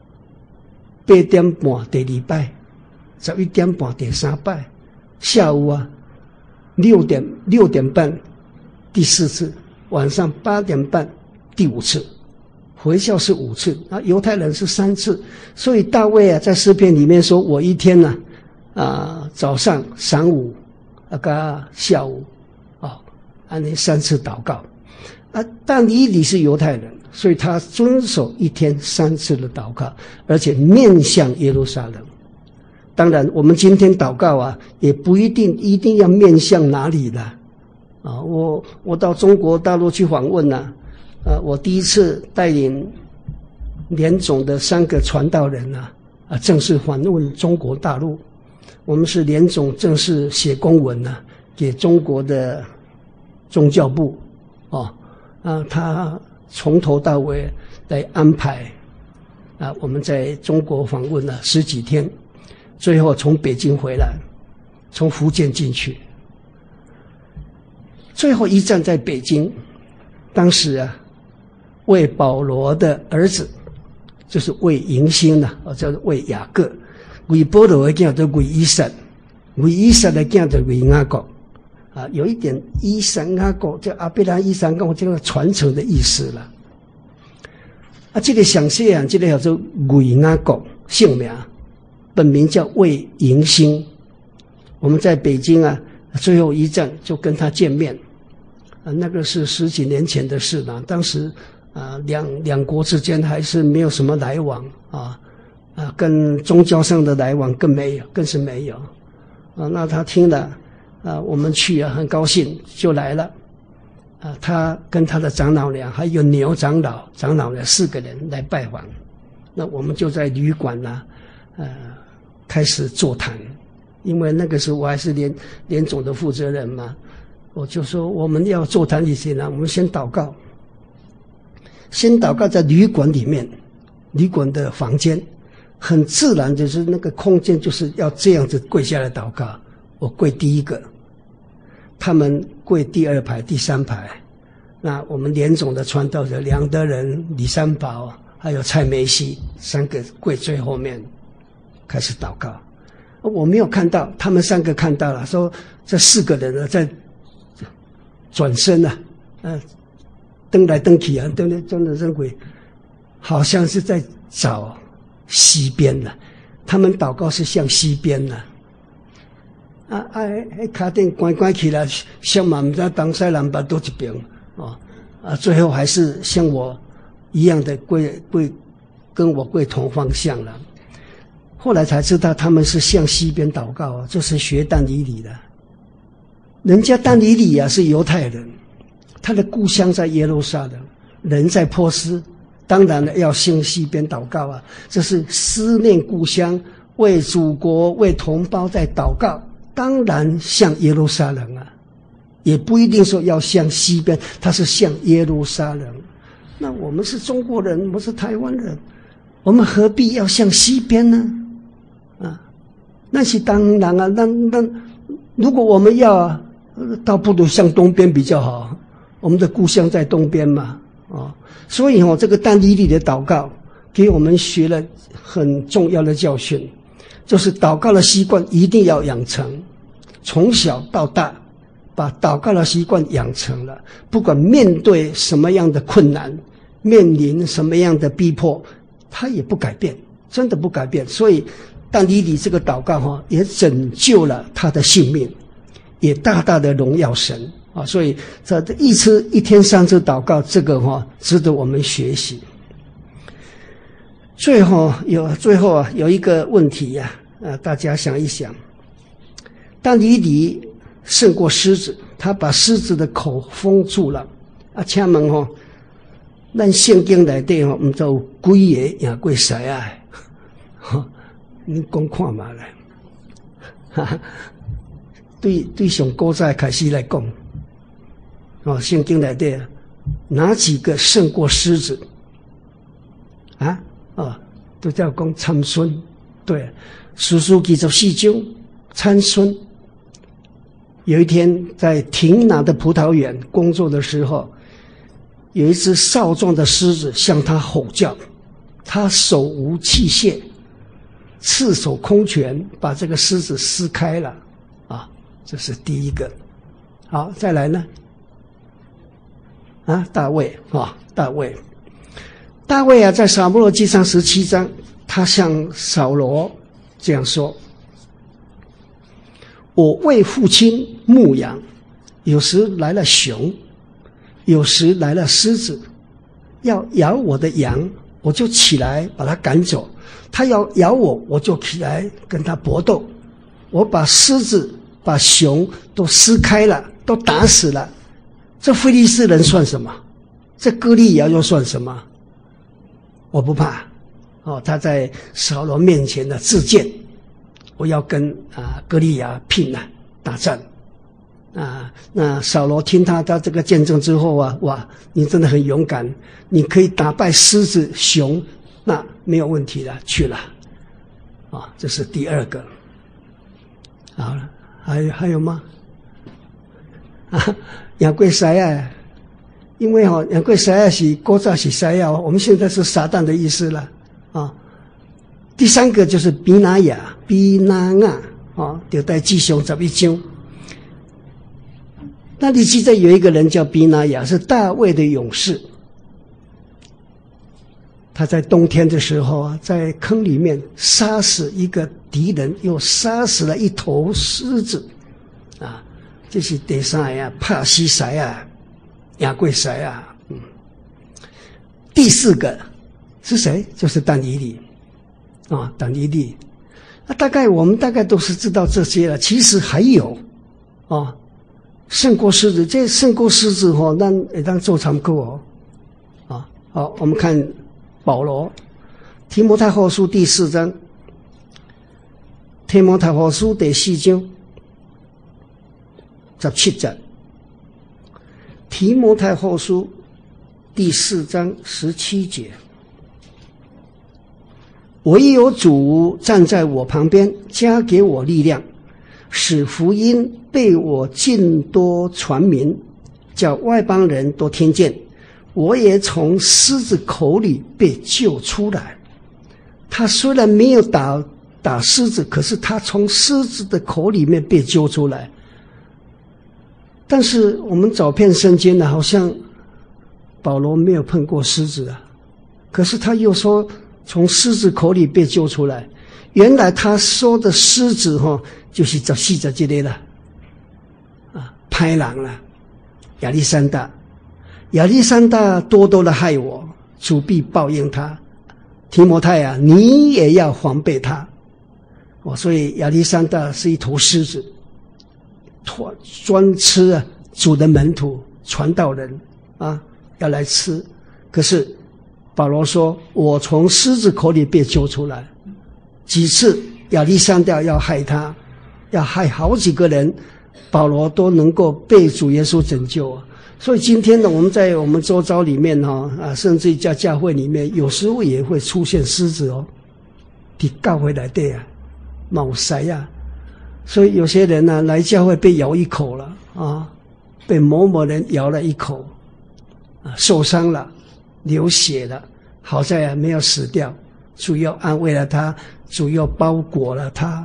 ，8点半第2拜，11点半第3拜，下午6点半第4次，晚上8点半第5次，回教是5次啊，犹太人是3次。所以大卫啊，在诗篇里面说：“我一天呢早上、晌午跟下午按那3次祷告啊。”但以理是犹太人，所以他遵守一天3次的祷告，而且面向耶路撒冷。当然，我们今天祷告啊，也不一定要面向哪里的啊。我到中国大陆去访问我第一次带领联总的3个传道人正式访问中国大陆。我们是联总正式写公文给中国的宗教部他从头到尾来安排我们在中国访问了10几天，最后从北京回来，从福建进去，最后一站在北京。当时为保罗的儿子，就是为迎新叫做为雅各，为保罗的囝叫为以撒，为以撒的囝叫为雅各有一点以撒雅各叫阿伯拉以撒雅各这个传承的意思了这个详细这个叫做为雅各，姓名本名叫魏迎新。我们在北京最后一站就跟他见面那个是10几年前的事了。当时两国之间还是没有什么来往跟宗教上的来往更是没有那他听了我们去很高兴就来了他跟他的长老娘还有牛长老娘4个人来拜访。那我们就在旅馆开始座谈，因为那个时候我还是联总的负责人嘛，我就说我们要座谈以前我们先祷告。先祷告在旅馆里面，旅馆的房间很自然，就是那个空间就是要这样子跪下来祷告。我跪第1个，他们跪第2排、第3排。那我们联总的传道者梁德仁、李三宝还有蔡梅西3个跪最后面开始祷告。我没有看到，他们3个看到了，说这4个人在转身蹬来蹬去蹬来蹬去，好像是在找西边他们祷告是向西边卡电关关起来，像嘛唔知东西南北都一边最后还是像我一样的跟我归同方向了。后来才知道他们是向西边祷告这是学但以理的。人家但以理是犹太人，他的故乡在耶路撒冷，人在波斯，当然了要向西边祷告这是思念故乡，为祖国为同胞在祷告，当然向耶路撒冷也不一定说要向西边，他是向耶路撒冷。那我们是中国人，我们是台湾人，我们何必要向西边呢？那是当然那如果我们要倒不如向东边比较好，我们的故乡在东边嘛所以这个但以理的祷告给我们学了很重要的教训，就是祷告的习惯一定要养成，从小到大把祷告的习惯养成了，不管面对什么样的困难，面临什么样的逼迫，他也不改变，真的不改变。所以但以理这个祷告也拯救了他的性命，也大大的荣耀神所以这一天3次祷告，这个值得我们学习。最后有一个问题大家想一想，但以理胜过狮子，他把狮子的口封住了请问咱圣经内底不知有几个赢过狮你讲看嘛来对上古早开始来讲圣经内底哪几个胜过狮子都叫讲参孙，对，士师记14章参孙。有一天在亭拿的葡萄园工作的时候，有一只少壮的狮子向他吼叫，他手无器械，赤手空拳把这个狮子撕开了这是第一个。好，再来呢大卫在撒母耳记上17章，他向扫罗这样说：我为父亲牧羊，有时来了熊，有时来了狮子，要咬我的羊，我就起来把它赶走；他要咬我，我就起来跟他搏斗。我把狮子把熊都撕开了，都打死了，这非利士人算什么？这歌利亚又算什么？我不怕他在扫罗面前的自荐，我要跟歌利亚拼打战那扫罗听他这个见证之后哇，你真的很勇敢，你可以打败狮子熊，那没有问题了，去了这是第二个。好了，还有吗？亚贵塞亚，因为亚贵塞亚是古早是塞亚我们现在是撒旦的意思了第三个就是比拿雅就在记上11章。那里记载有一个人叫比拿雅，是大卫的勇士。他在冬天的时候在坑里面杀死一个敌人，又杀死了一头狮子这是第三个帕西塞亚贵塞第四个是谁？就是但以理但以理。我们大概都是知道这些了，其实还有胜过狮子。这胜过狮子咱会当做参考好，我们看保罗提摩太后书第4章，提摩太后书第4章17节，提摩太后书第4章17节，唯有主站在我旁边，加给我力量，使福音被我尽多传明，叫外邦人都听见。我也从狮子口里被救出来。他虽然没有打狮子，可是他从狮子的口里面被救出来。但是我们找遍圣经好像保罗没有碰过狮子可是他又说从狮子口里被救出来。 原来他说的狮子就是14这个了，歹人了，亚历山大。亚历山大多多的害我，主必报应他。提摩太啊，你也要防备他。所以亚历山大是一头狮子，专吃主的门徒传道人要来吃。可是保罗说，我从狮子口里被救出来。几次亚历山大要害他，要害好几个人，保罗都能够被主耶稣拯救。所以今天呢，我们在我们周遭里面甚至在教会里面，有时候也会出现狮子在教会内底冒塞所以有些人来教会被咬一口了被某某人咬了一口受伤了，流血了，好在没有死掉，主要安慰了他，主要包裹了他。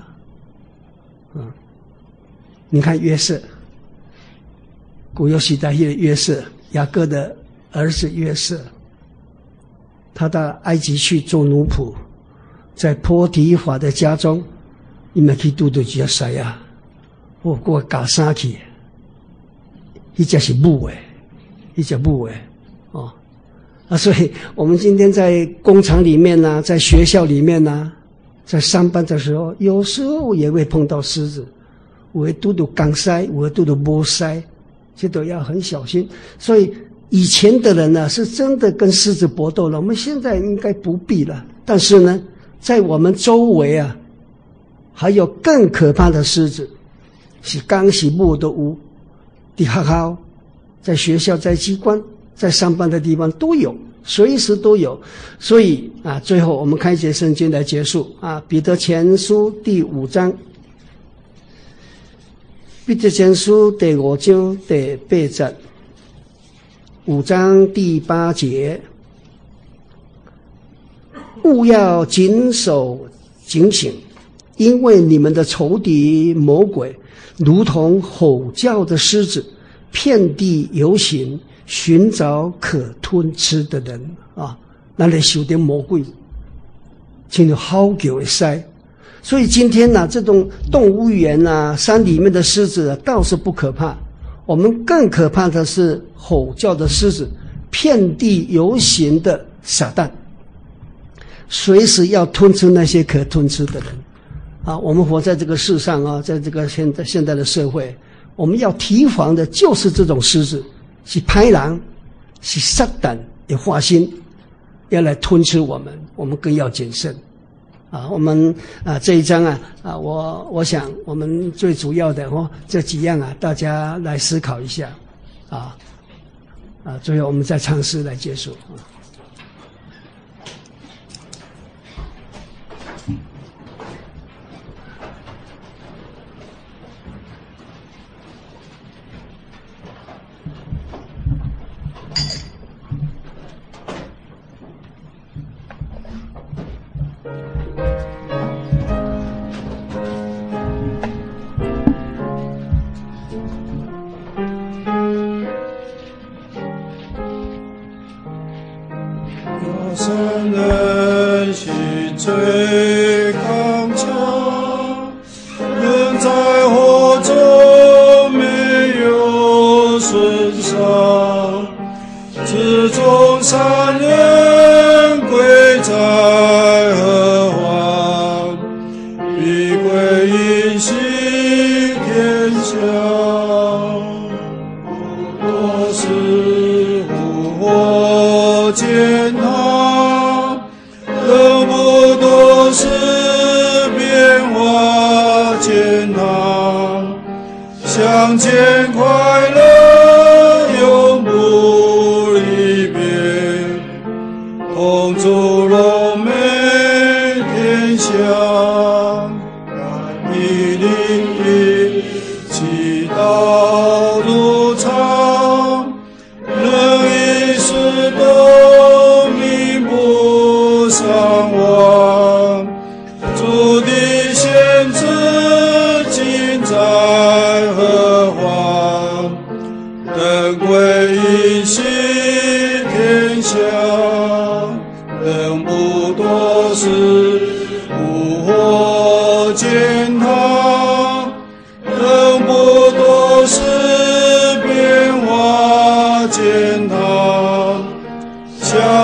你看约瑟，古约时代的约瑟，雅各的儿子约瑟，他到埃及去做奴仆，在波提法的家中，你们去拄到一只狮我给我咬生去，那只是母的，那只母的所以我们今天在工厂里面在学校里面在上班的时候，有时候也会碰到狮子，有的拄到钢塞，有的拄到无塞，这都要很小心。所以以前的人是真的跟狮子搏斗了，我们现在应该不必了。但是呢，在我们周围还有更可怕的狮子，是刚是木的屋，在学校，在学校，在机关，在上班的地方都有，随时都有。所以最后我们看一节圣经来结束彼得前书第5章。彼得前书第5章第8节，5章第8节，务要谨守警醒，因为你们的仇敌魔鬼如同吼叫的狮子，遍地游行，寻找可吞吃的人那里受点魔鬼真的好叫的塞。所以今天这种动物园山里面的狮子倒是不可怕，我们更可怕的是吼叫的狮子，遍地游行的撒旦，随时要吞吃那些可吞吃的人我们活在这个世上在这个现代的社会，我们要提防的就是这种狮子，是歹人，是撒旦的化身，要来吞吃我们，我们更要谨慎我们这一章我想我们最主要的这几样大家来思考一下最后我们再唱诗来结束人不多时，无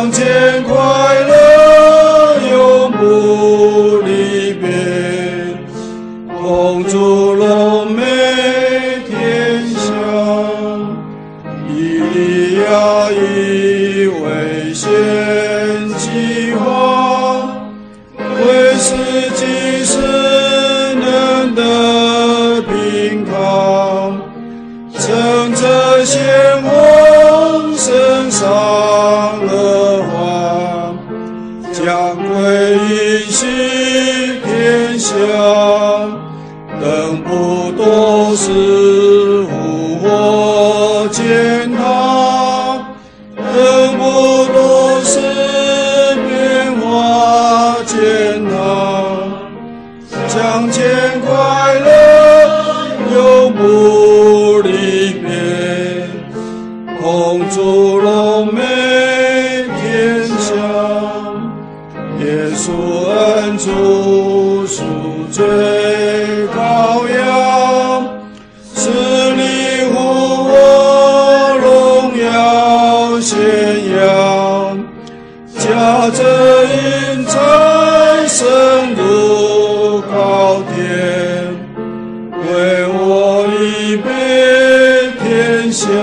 相见快乐永不离别，共筑荣美天下。以利亚以为先计划，为世纪世人的平康，乘着鲜红升上而还，将归隐息天下，等不多时复活见他，等不多时变化见他，相见快乐永不离别，共筑荣美天下。耶稣恩主赎罪羔羊，是你护我荣耀显扬，驾着云彩升入高天，为我预备天下，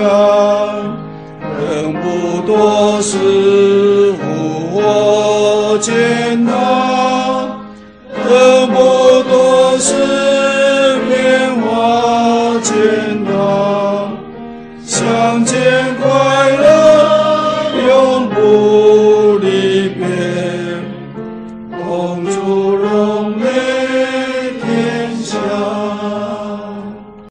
等不多时复活见他。